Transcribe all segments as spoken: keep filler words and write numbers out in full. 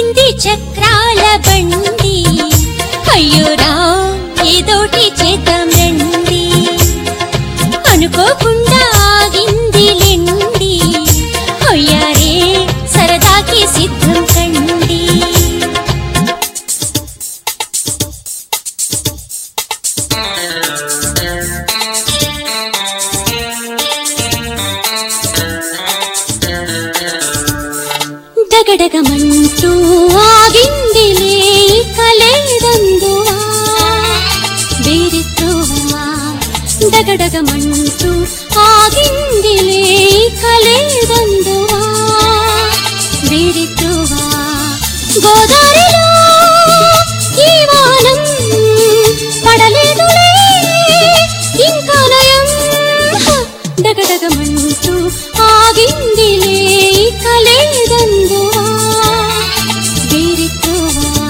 తిరిగింది చక్రాల బండి అయ్యోరా ఏదోటి చేద్దామండి అనుకోకుండా ఆగింది లెండి అయ్యారే సరదాకి సిద్ధం కండి డగడగమంటూ ఆగిందిలే కలేదందువా వేరెత్తువా డగడగమంటూ ఆగిందిలే కలేదందువా వేరెత్తువా గోదారిలో ఈ వానం పడలేదులే ఇంకా నయం డగడగమంటూ ఆగిందిలే కలేదందువా వేరెత్తువా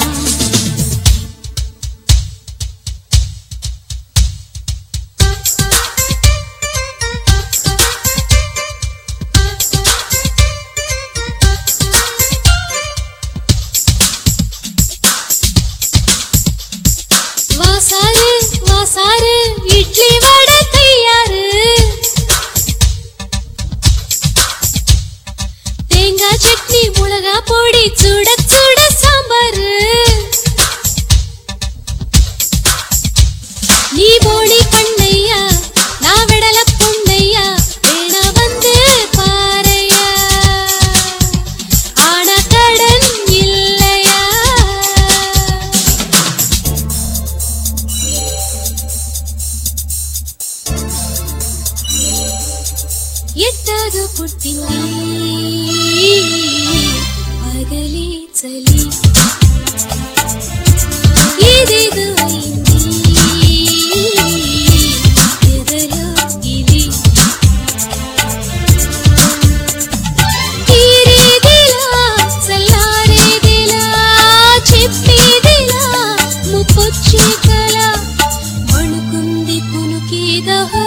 வாசாரு வாசாரு இட்லி வடை தயாரு தேங்காய் சட்னி மிளகா பொடி சுட சுட சாம்பாரு நீ போடி பண்ணையா நான் விடல பொண்ணையா வேணா வந்து பாறையா ஆனா கடன் இல்லையா ఎట్టాగ పుట్టింది పగలే చలి ఏదేదో అయింది ఎదలో గిలి తీరేదిలా చల్లారేదిలా చెప్పేదిలా ముప్పొచ్చే కల వణుకుంది కునుకేదహో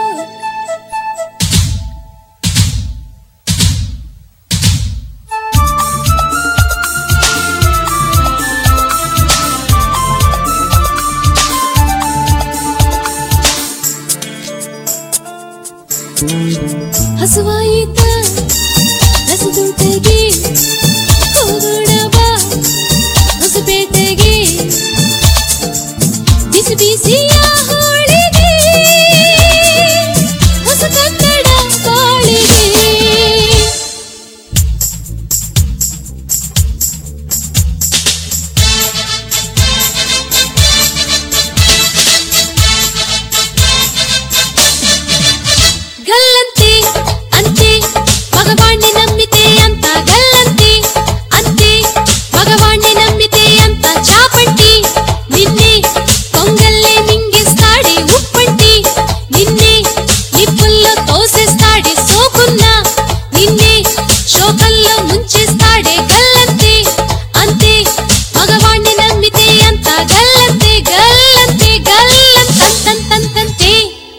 ಹಸುವಾಯಿತ ಹಸುದುಂಟಗೆ ಹೋಗೋಣವ ಹೊಸಪೇಟೆಗೆ ಬಿಸಿ ಬಿಸಿಯ ಹೋಳಿಗೆ ಹೊಸ ಕನ್ನಡ ಬಾಳಿಗೆ గల్లంతే అంతే మగవాణ్ణి నమ్మితే అంత గల్లంతే అంతే మగవాణ్ణి నమ్మితే అంత చాపంటి నిన్నే కొంగల్లే మింగేస్తాడే ఉప్పంటి నిన్నే నిప్పుల్లో తోసేస్తాడే సోకున్నా నిన్నే శోకంలో ముంచేస్తాడే గల్లంతే అంతే మగవాణ్ణి నమ్మితే అంత గల్లంతే గల్లంతే గల్లంతంతంతంతంతే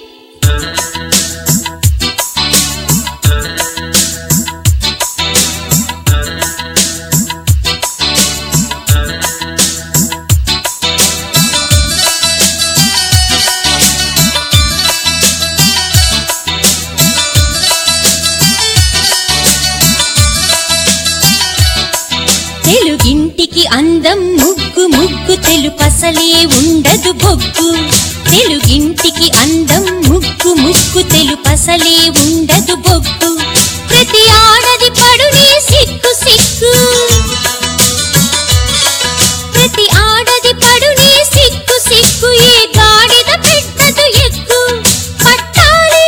తెలుగింటికి అందం ముగ్గు ముగ్గు తెలుపసలే ఉండదు బొగ్గు తెలుగింటికి అందం ముగ్గు ముగ్గు తెలుపసలే ఉండదు బొగ్గు ప్రతి ఆడది పడునే సిగ్గు సిగ్గు ప్రతి ఆడది పడునే సిగ్గు సిగ్గు ఏ గాడిద పెట్టదు ఎగ్గు పట్టాలి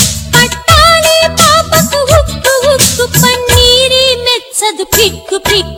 పట్టాలి పాపకు ఉక్కు ఉక్కు పన్నీరి మెచ్చదు పిక్కు పిక్కు